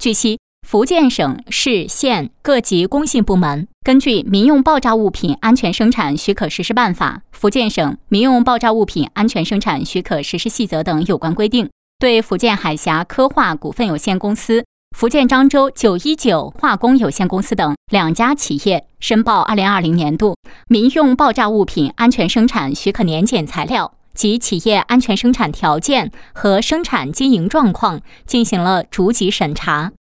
据悉，福建省、市、县各级工信部门根据《民用爆炸物品安全生产许可实施办法》、福建省民用爆炸物品安全生产许可实施细则等有关规定，对福建海峡科化股份有限公司、福建漳州919化工有限公司等2家企业申报2020年度民用爆炸物品安全生产许可年检材料及企业安全生产条件和生产经营状况进行了逐级审查。